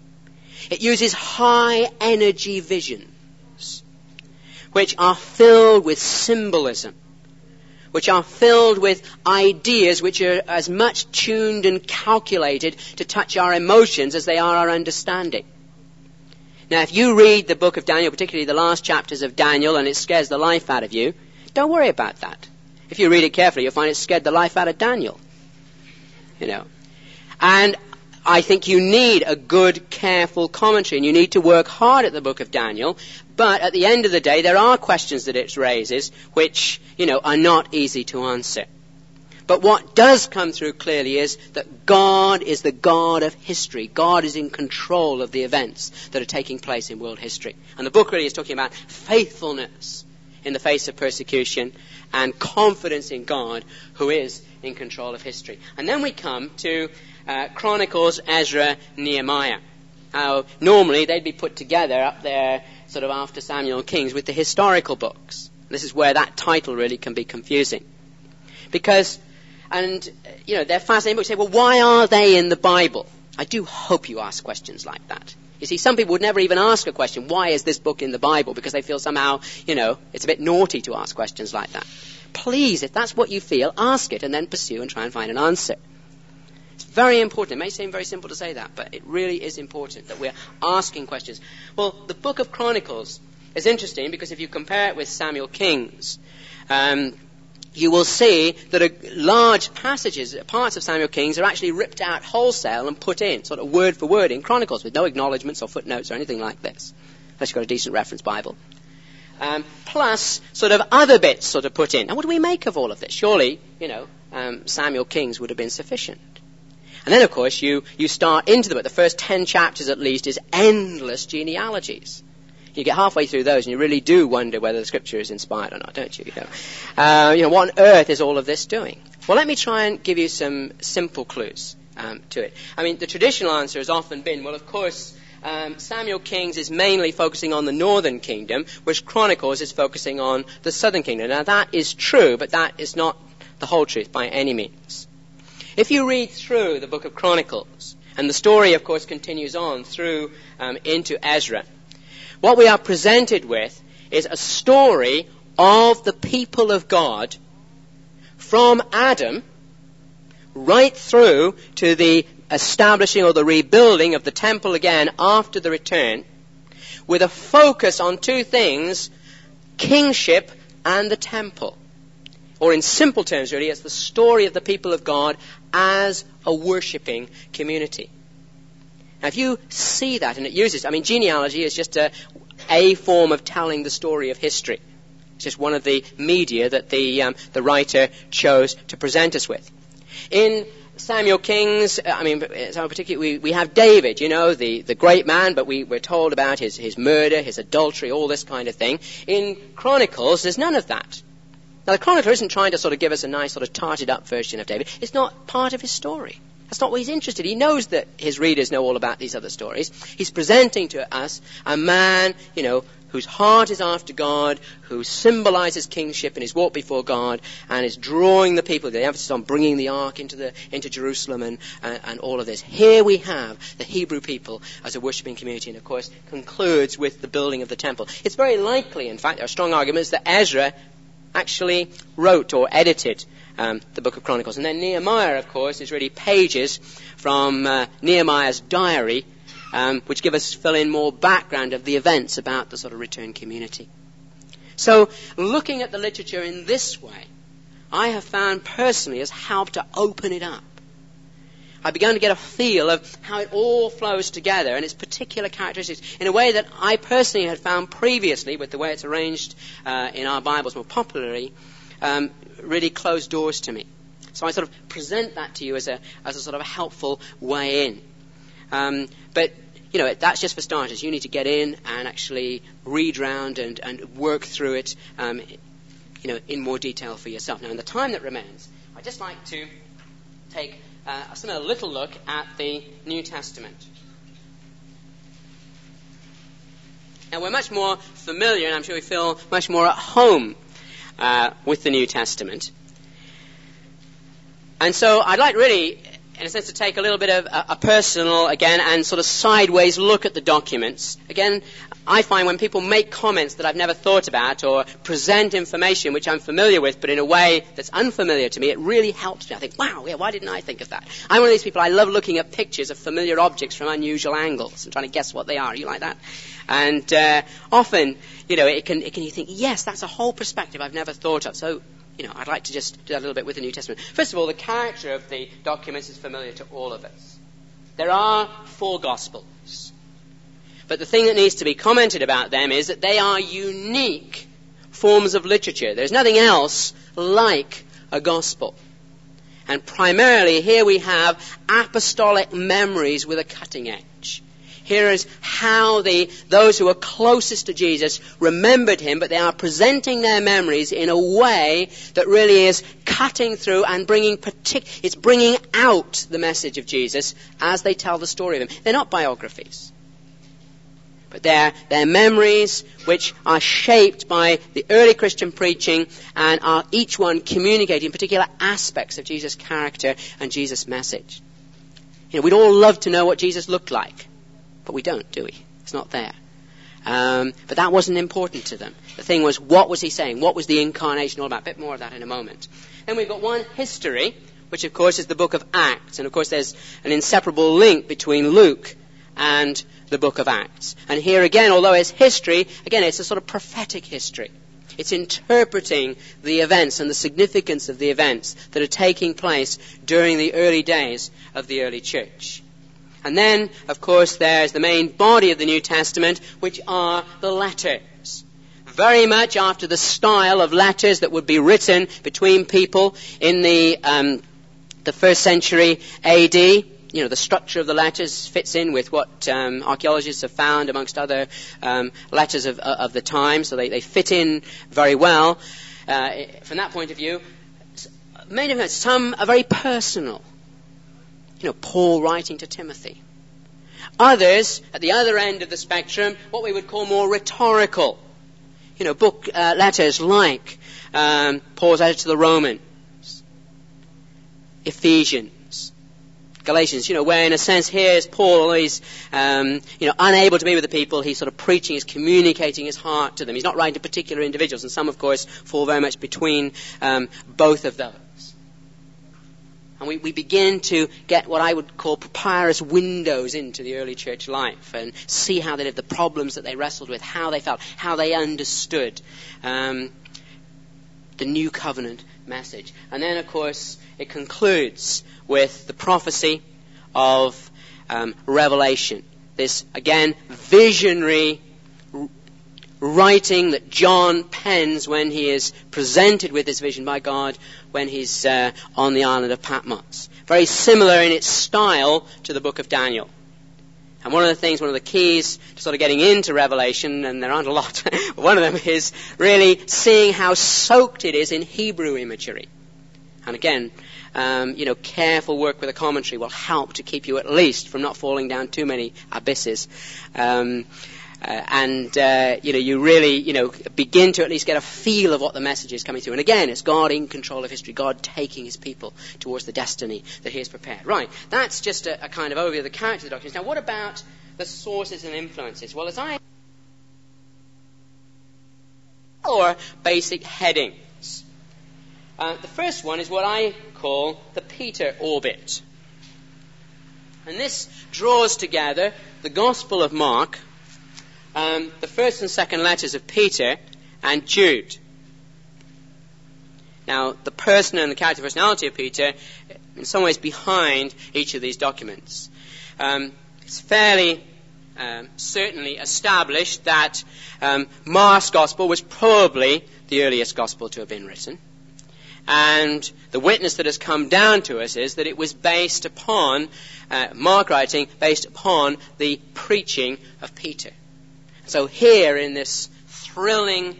It uses high energy visions which are filled with symbolism, which are filled with ideas which are as much tuned and calculated to touch our emotions as they are our understanding. Now, if you read the book of Daniel, particularly the last chapters of Daniel, and it scares the life out of you, don't worry about that. If you read it carefully, you'll find it scared the life out of Daniel. You know. And I think you need a good, careful commentary, and you need to work hard at the book of Daniel. But at the end of the day, there are questions that it raises which, you know, are not easy to answer. But what does come through clearly is that God is the God of history. God is in control of the events that are taking place in world history. And the book really is talking about faithfulness in the face of persecution and confidence in God, who is in control of history. And then we come to uh, Chronicles, Ezra, Nehemiah. Now, normally they'd be put together up there sort of after Samuel and Kings with the historical books. This is where that title really can be confusing. Because, and, you know, they're fascinating books. You say, well, why are they in the Bible? I do hope you ask questions like that. You see, some people would never even ask a question, why is this book in the Bible? Because they feel somehow, you know, it's a bit naughty to ask questions like that. Please, if that's what you feel, ask it and then pursue and try and find an answer. It's very important. It may seem very simple to say that, but it really is important that we're asking questions. Well, the book of Chronicles is interesting because if you compare it with Samuel Kings, um, you will see that a large passages, parts of Samuel Kings, are actually ripped out wholesale and put in, sort of word for word, in Chronicles, with no acknowledgements or footnotes or anything like this, unless you've got a decent reference Bible. Um, plus, sort of other bits sort of put in. Now, what do we make of all of this? Surely, you know, um, Samuel Kings would have been sufficient. And then, of course, you, you start into the book. The first ten chapters, at least, is endless genealogies. You get halfway through those and you really do wonder whether the scripture is inspired or not, don't you? You know, uh, you know what on earth is all of this doing? Well, let me try and give you some simple clues um, to it. I mean, the traditional answer has often been, well, of course, um, Samuel Kings is mainly focusing on the northern kingdom, whereas Chronicles is focusing on the southern kingdom. Now, that is true, but that is not the whole truth by any means. If you read through the book of Chronicles, and the story, of course, continues on through um, into Ezra, what we are presented with is a story of the people of God from Adam right through to the establishing or the rebuilding of the temple again after the return, with a focus on two things, kingship and the temple. Or in simple terms, really, it's the story of the people of God as a worshipping community. Now, if you see that, and it uses, I mean, genealogy is just a, a form of telling the story of history. It's just one of the media that the um, the writer chose to present us with. In Samuel Kings, I mean, so particularly we, we have David, you know, the, the great man, but we, we're told about his, his murder, his adultery, all this kind of thing. In Chronicles, there's none of that. Now, the chronicler isn't trying to sort of give us a nice sort of tarted up version of David. It's not part of his story. That's not what he's interested in. He knows that his readers know all about these other stories. He's presenting to us a man, you know, whose heart is after God, who symbolizes kingship in his walk before God, and is drawing the people. The emphasis on bringing the ark into the into Jerusalem and, and, and all of this. Here we have the Hebrew people as a worshipping community, and of course concludes with the building of the temple. It's very likely, in fact, there are strong arguments that Ezra actually wrote or edited um, the book of Chronicles. And then Nehemiah, of course, is really pages from uh, Nehemiah's diary, um, which give us, fill in more background of the events about the sort of returned community. So looking at the literature in this way, I have found personally has helped to open it up. I began to get a feel of how it all flows together and its particular characteristics in a way that I personally had found previously, with the way it's arranged uh, in our Bibles more popularly, um, really closed doors to me. So I sort of present that to you as a as a sort of a helpful way in. Um, but, you know, that's just for starters. You need to get in and actually read round and, and work through it, um, you know, in more detail for yourself. Now, in the time that remains, I'd just like to take Uh, some a little look at the New Testament. Now, we're much more familiar, and I'm sure we feel much more at home uh, with the New Testament. And so I'd like really, in a sense, to take a little bit of a, a personal, again, and sort of sideways look at the documents. Again, I find when people make comments that I've never thought about or present information which I'm familiar with but in a way that's unfamiliar to me, it really helps me. I think, wow, yeah, why didn't I think of that? I'm one of these people, I love looking at pictures of familiar objects from unusual angles and trying to guess what they are. You like that? And uh, often, you know, it can, it can you think, yes, that's a whole perspective I've never thought of. So, you know, I'd like to just do that a little bit with the New Testament. First of all, the character of the documents is familiar to all of us. There are four Gospels. But the thing that needs to be commented about them is that they are unique forms of literature. There's nothing else like a gospel. And primarily here we have apostolic memories with a cutting edge. Here is how the those who are closest to Jesus remembered him, but they are presenting their memories in a way that really is cutting through and bringing partic- it's bringing out the message of Jesus as they tell the story of him. They're not biographies. But they're, they're memories which are shaped by the early Christian preaching and are each one communicating particular aspects of Jesus' character and Jesus' message. You know, we'd all love to know what Jesus looked like, but we don't, do we? It's not there. Um, but that wasn't important to them. The thing was, what was he saying? What was the incarnation all about? A bit more of that in a moment. Then we've got one history, which of course is the book of Acts. And of course there's an inseparable link between Luke and the book of Acts. And here again, although it's history, again, it's a sort of prophetic history. It's interpreting the events and the significance of the events that are taking place during the early days of the early church. And then, of course, there's the main body of the New Testament, which are the letters. Very much after the style of letters that would be written between people in the um, the first century A D. you know, the structure of the letters fits in with what um, archaeologists have found amongst other um, letters of, of the time, so they, they fit in very well. Uh, from that point of view, many of them, some are very personal. You know, Paul writing to Timothy. Others, at the other end of the spectrum, what we would call more rhetorical. You know, book uh, letters like um, Paul's letter to the Romans, Ephesians, Galatians, you know, where in a sense here is Paul, although he's, um, you know, unable to be with the people, he's sort of preaching, he's communicating his heart to them. He's not writing to particular individuals, and some, of course, fall very much between um, both of those. And we, we begin to get what I would call papyrus windows into the early church life and see how they lived, the problems that they wrestled with, how they felt, how they understood um, the new covenant message. And then, of course, it concludes with the prophecy of um, Revelation. This, again, visionary writing that John pens when he is presented with this vision by God when he's uh, on the island of Patmos. Very similar in its style to the book of Daniel. And one of the things, one of the keys to sort of getting into Revelation, and there aren't a lot, but one of them is really seeing how soaked it is in Hebrew imagery. And again, um, you know, careful work with a commentary will help to keep you at least from not falling down too many abysses. Um, Uh, and, uh, you know, you really, you know, begin to at least get a feel of what the message is coming through. And again, it's God in control of history, God taking his people towards the destiny that he has prepared. Right, that's just a, a kind of overview of the character of the doctrines. Now, what about the sources and influences? Well, as I... or basic headings. Uh, the first one is what I call the Peter orbit. And this draws together the Gospel of Mark, Um, the first and second letters of Peter and Jude. Now, the person and the character personality of Peter, in some ways behind each of these documents. Um, it's fairly um, certainly established that um, Mark's Gospel was probably the earliest Gospel to have been written. And the witness that has come down to us is that it was based upon, uh, Mark writing, based upon the preaching of Peter. So here in this thrilling,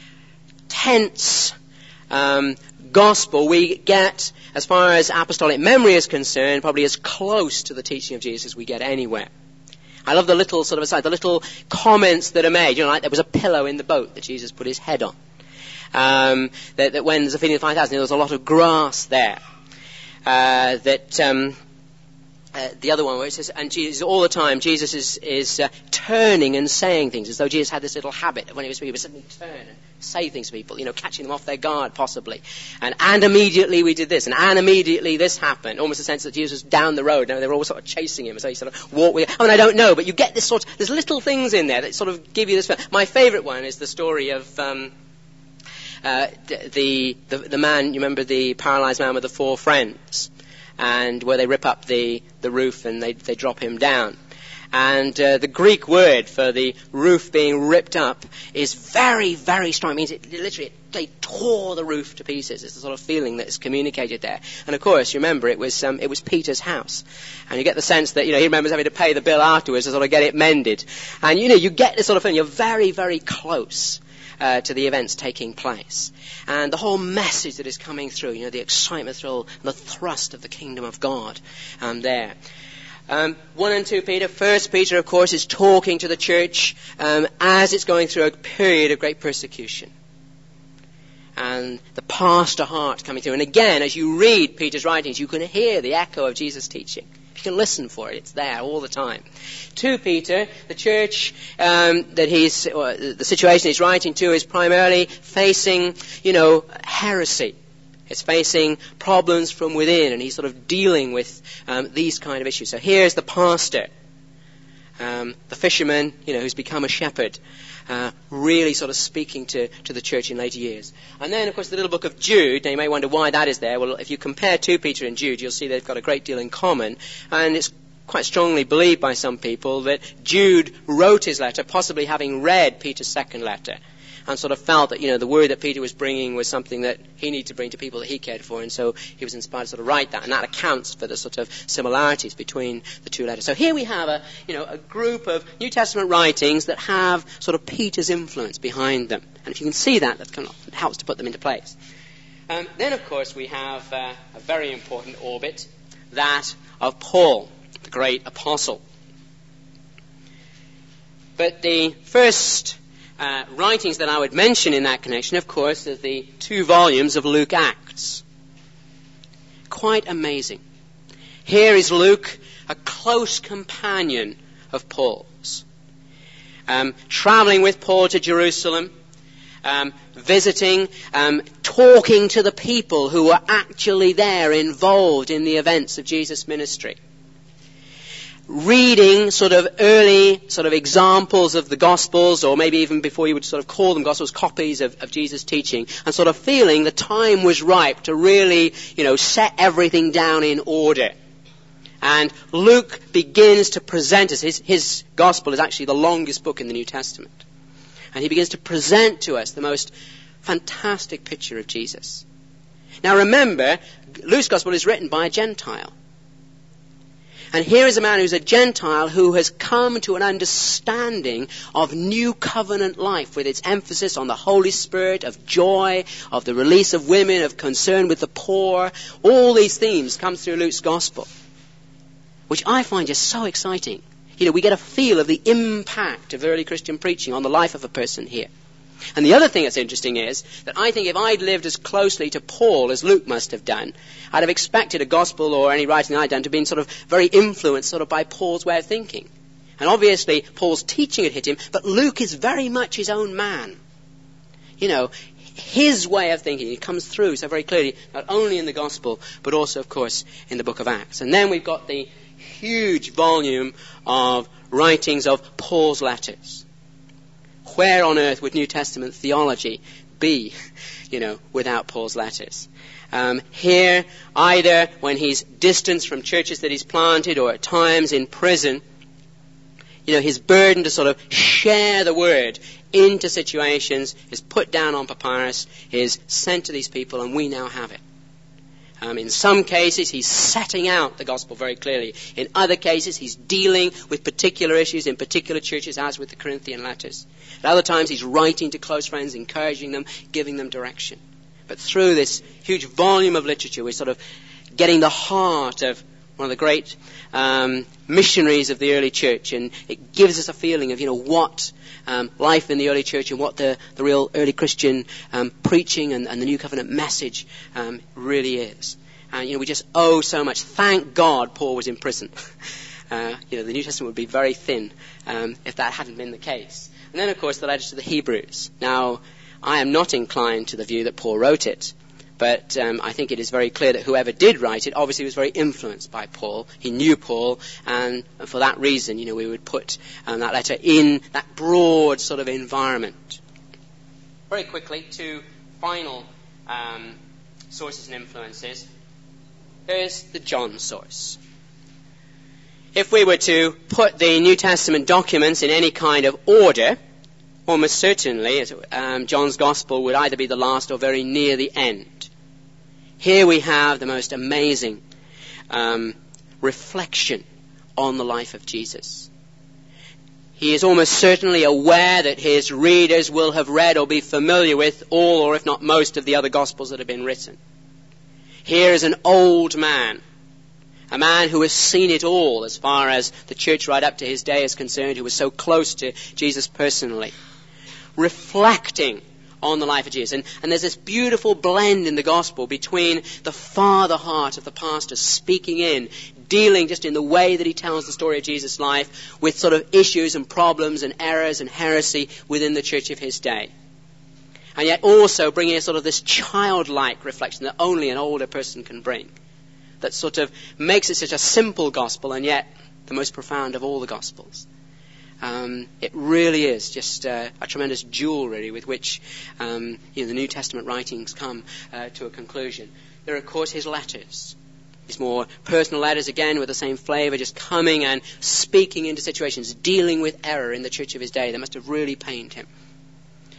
tense um, gospel, we get, as far as apostolic memory is concerned, probably as close to the teaching of Jesus as we get anywhere. I love the little sort of aside, the little comments that are made. You know, like there was a pillow in the boat that Jesus put his head on. Um, that, that when there's a feeding of five thousand, there was a lot of grass there. Uh, that... Um, Uh, the other one where it says, and Jesus, all the time, Jesus is, is uh, turning and saying things, as though Jesus had this little habit of when he was speaking, he would suddenly turn and say things to people, you know, catching them off their guard, possibly. And, and immediately we did this, and, and immediately this happened. Almost a sense that Jesus was down the road, and they were all sort of chasing him, so he sort of walked with, I mean, I don't know, but you get this sort of, there's little things in there that sort of give you this. My favourite one is the story of, um, uh, the, the, the man, you remember the paralysed man with the four friends? And where they rip up the, the roof and they, they drop him down. And uh, the Greek word for the roof being ripped up is very, very strong. It means it literally, they tore the roof to pieces. It's the sort of feeling that is communicated there. And of course, you remember, it was um, it was Peter's house. And you get the sense that, you know, he remembers having to pay the bill afterwards to sort of get it mended. And, you know, you get this sort of feeling. You're very, very close Uh, to the events taking place. And the whole message that is coming through, you know, the excitement, thrill, and the thrust of the kingdom of God um, there. Um, one and two Peter. First Peter, of course, is talking to the church um, as it's going through a period of great persecution. And the pastor heart coming through. And again, as you read Peter's writings, you can hear the echo of Jesus' teaching. You can listen for it. It's there all the time. To Peter, the church um, that he's, or the situation he's writing to is primarily facing, you know, heresy. It's facing problems from within, and he's sort of dealing with um, these kind of issues. So here's the pastor, um, the fisherman, you know, who's become a shepherd, uh, really sort of speaking to, to the church in later years. And then, of course, the little book of Jude. Now, you may wonder why that is there. Well, if you compare to Peter and Jude, you'll see they've got a great deal in common. And it's quite strongly believed by some people that Jude wrote his letter, possibly having read Peter's second letter. and sort of felt that, you know, the word that Peter was bringing was something that he needed to bring to people that he cared for, and so he was inspired to sort of write that, and that accounts for the sort of similarities between the two letters. So here we have a, you know, a group of New Testament writings that have sort of Peter's influence behind them, and if you can see that, that kind of helps to put them into place. Um, then, of course, we have uh, a very important orbit, that of Paul, the great apostle. But the first uh, writings that I would mention in that connection, of course, are the two volumes of Luke Acts. Quite amazing. Here is Luke, a close companion of Paul's, um, traveling with Paul to Jerusalem, um, visiting, um, talking to the people who were actually there, involved in the events of Jesus' ministry. Reading sort of early sort of examples of the Gospels, or maybe even before you would sort of call them Gospels, copies of, of Jesus' teaching, and sort of feeling the time was ripe to really, you know, set everything down in order. And Luke begins to present us, his, his Gospel is actually the longest book in the New Testament. And he begins to present to us the most fantastic picture of Jesus. Now remember, Luke's Gospel is written by a Gentile. And here is a man who's a Gentile who has come to an understanding of new covenant life with its emphasis on the Holy Spirit, of joy, of the release of women, of concern with the poor. All these themes come through Luke's Gospel, which I find just so exciting. You know, we get a feel of the impact of early Christian preaching on the life of a person here. And the other thing that's interesting is that I think if I'd lived as closely to Paul as Luke must have done, I'd have expected a gospel or any writing I'd done to have been sort of very influenced sort of by Paul's way of thinking. And obviously Paul's teaching had hit him, but Luke is very much his own man. You know, his way of thinking, it comes through so very clearly, not only in the gospel, but also, of course, in the book of Acts. And then we've got the huge volume of writings of Paul's letters. Where on earth would New Testament theology be, you know, without Paul's letters? Um, here, either when he's distanced from churches that he's planted or at times in prison, you know, his burden to sort of share the word into situations is put down on papyrus, is sent to these people, and we now have it. Um, in some cases, he's setting out the gospel very clearly. In other cases, he's dealing with particular issues in particular churches, as with the Corinthian letters. At other times, he's writing to close friends, encouraging them, giving them direction. But through this huge volume of literature, we're sort of getting the heart of one of the great um, missionaries of the early church, and it gives us a feeling of, you know, what um, life in the early church and what the, the real early Christian um, preaching and, and the New Covenant message um, really is. And, you know, we just owe so much. Thank God Paul was in prison. uh, you know, the New Testament would be very thin um, if that hadn't been the case. And then, of course, the letters to the Hebrews. Now, I am not inclined to the view that Paul wrote it. But um, I think it is very clear that whoever did write it obviously was very influenced by Paul. He knew Paul, and for that reason, you know, we would put um, that letter in that broad sort of environment. Very quickly, two final um, sources and influences. There's the John source. If we were to put the New Testament documents in any kind of order, almost certainly um, John's Gospel would either be the last or very near the end. Here we have the most amazing um, reflection on the life of Jesus. He is almost certainly aware that his readers will have read or be familiar with all, or if not most, of the other Gospels that have been written. Here is an old man, a man who has seen it all as far as the church right up to his day is concerned, who was so close to Jesus personally, reflecting on the life of Jesus. And, and there's this beautiful blend in the gospel between the father heart of the pastor speaking in, dealing just in the way that he tells the story of Jesus' life with sort of issues and problems and errors and heresy within the church of his day. And yet also bringing a sort of this childlike reflection that only an older person can bring, that sort of makes it such a simple gospel and yet the most profound of all the gospels. Um, it really is just uh, a tremendous jewel, really, with which um, you know, the New Testament writings come uh, to a conclusion. There are, of course, his letters. These more personal letters, again, with the same flavor, just coming and speaking into situations, dealing with error in the church of his day that must have really pained him.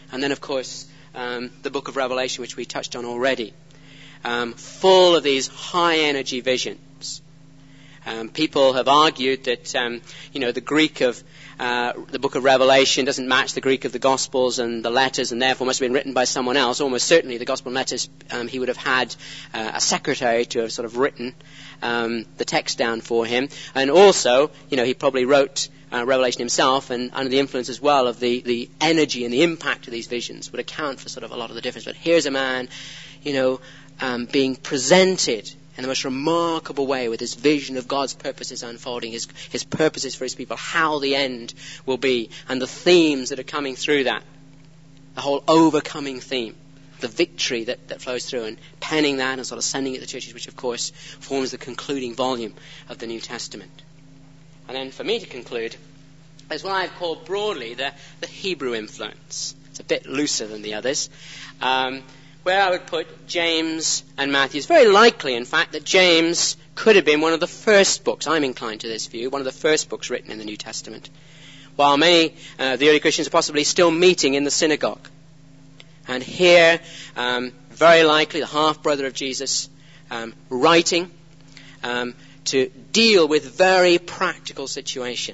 And then, of course, um, the book of Revelation, which we touched on already, um, full of these high-energy visions. Um, people have argued that, um, you know, the Greek of uh, the book of Revelation doesn't match the Greek of the Gospels and the letters, and therefore must have been written by someone else. Almost certainly the Gospel and letters, um, he would have had uh, a secretary to have sort of written um, the text down for him. And also, you know, he probably wrote uh, Revelation himself, and under the influence as well of the, the energy and the impact of these visions would account for sort of a lot of the difference. But here's a man, you know, um, being presented in the most remarkable way with his vision of God's purposes unfolding, his, his purposes for his people, how the end will be, and the themes that are coming through that, the whole overcoming theme, the victory that, that flows through, and penning that and sort of sending it to the churches, which of course forms the concluding volume of the New Testament. And then for me to conclude, there's what I've called broadly the, the Hebrew influence. It's a bit looser than the others. Um, where I would put James and Matthew. It's very likely, in fact, that James could have been one of the first books, I'm inclined to this view, one of the first books written in the New Testament, while many uh, of the early Christians are possibly still meeting in the synagogue. And here, um, very likely, the half-brother of Jesus, um, writing um, to deal with very practical situations.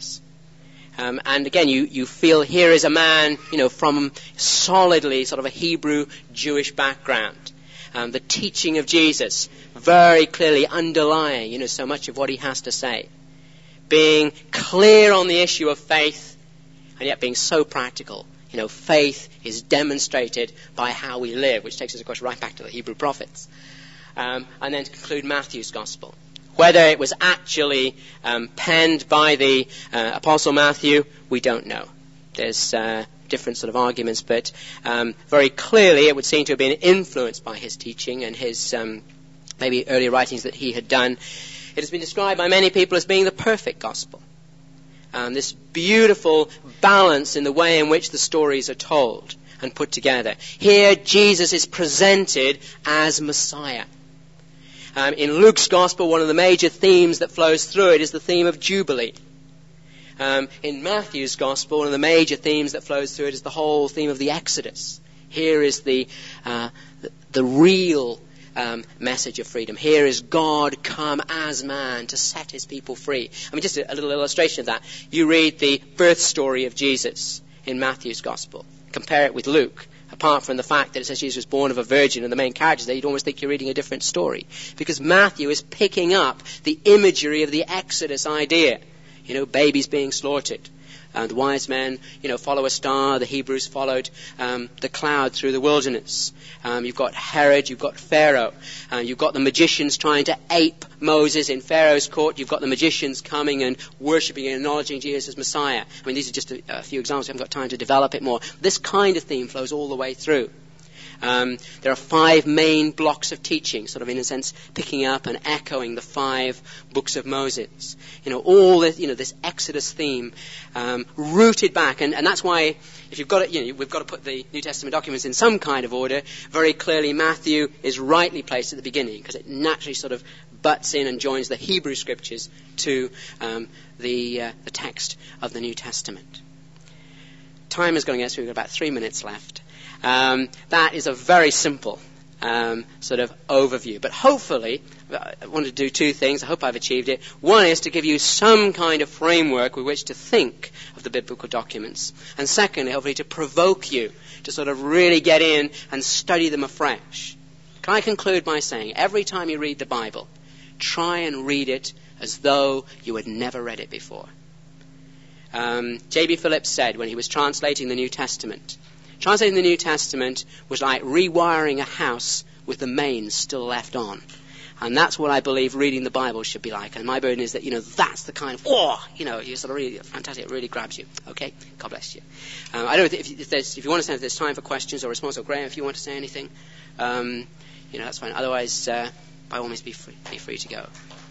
Um, and again, you, you feel here is a man, you know, from solidly sort of a Hebrew Jewish background. Um, the teaching of Jesus very clearly underlying, you know, so much of what he has to say. Being clear on the issue of faith, and yet being so practical. You know, faith is demonstrated by how we live, which takes us, of course, right back to the Hebrew prophets. Um, and then to conclude Matthew's Gospel. Whether it was actually um, penned by the uh, Apostle Matthew, we don't know. There's uh, different sort of arguments, but um, very clearly it would seem to have been influenced by his teaching and his um, maybe earlier writings that he had done. It has been described by many people as being the perfect gospel. Um, this beautiful balance in the way in which the stories are told and put together. Here Jesus is presented as Messiah. Um, in Luke's Gospel, one of the major themes that flows through it is the theme of Jubilee. Um, in Matthew's Gospel, one of the major themes that flows through it is the whole theme of the Exodus. Here is the uh, the, the real um, message of freedom. Here is God come as man to set his people free. I mean, just a, a little illustration of that. You read the birth story of Jesus in Matthew's Gospel. Compare it with Luke. Apart from the fact that it says Jesus was born of a virgin and the main characters there, you'd almost think you're reading a different story. Because Matthew is picking up the imagery of the Exodus idea. You know, babies being slaughtered. And the wise men, you know, follow a star. The Hebrews followed um, the cloud through the wilderness. Um, you've got Herod, you've got Pharaoh. Uh, you've got the magicians trying to ape Moses in Pharaoh's court. You've got the magicians coming and worshipping and acknowledging Jesus as Messiah. I mean, these are just a, a few examples. We haven't got time to develop it more. This kind of theme flows all the way through. Um, there are five main blocks of teaching, sort of in a sense picking up and echoing the five books of Moses. You know, all this, you know, this Exodus theme um, rooted back, and, and that's why if you've got it, you know, we've got to put the New Testament documents in some kind of order. Very clearly, Matthew is rightly placed at the beginning because it naturally sort of butts in and joins the Hebrew Scriptures to um, the uh, the text of the New Testament. Time is going against me. We've got about three minutes left. Um, that is a very simple um, sort of overview. But hopefully, I want to do two things. I hope I've achieved it. One is to give you some kind of framework with which to think of the biblical documents. And secondly, hopefully to provoke you to sort of really get in and study them afresh. Can I conclude by saying, every time you read the Bible, try and read it as though you had never read it before. Um, J B Phillips said when he was translating the New Testament, translating the New Testament was like rewiring a house with the mains still left on. And that's what I believe reading the Bible should be like. And my burden is that, you know, that's the kind of, oh, you know, you sort of really, fantastic, it really grabs you. Okay? God bless you. Um, I don't know if, if, there's, if you want to say if there's time for questions or response, or Graham, if you want to say anything, um, you know, that's fine. Otherwise, uh, by all means, be free, be free to go.